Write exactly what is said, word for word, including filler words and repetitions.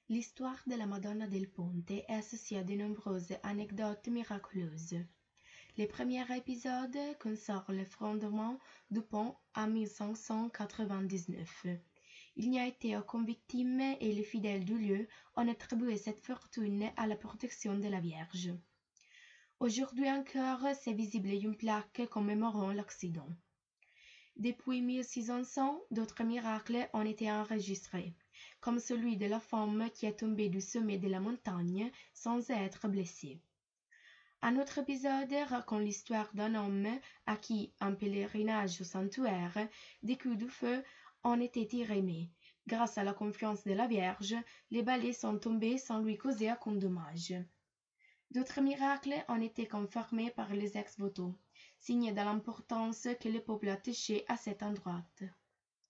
L'histoire de la Madonna del Ponte est associée à de nombreuses anecdotes miraculeuses. Le premier épisode concerne le fondement du pont en mille cinq cent quatre-vingt-dix-neuf. Il n'y a été aucune victime et les fidèles du lieu ont attribué cette fortune à la protection de la Vierge. Aujourd'hui encore, c'est visible une plaque commémorant l'accident. Depuis mille six cents, d'autres miracles ont été enregistrés, comme celui de la femme qui est tombée du sommet de la montagne sans être blessée. Un autre épisode raconte l'histoire d'un homme à qui, en pèlerinage au sanctuaire, des coups de feu ont été tirés, mais, grâce à la confiance de la Vierge, les balais sont tombés sans lui causer aucun dommage. D'autres miracles ont été confirmés par les ex-voto, signe de l'importance que le peuple attachait à cet endroit.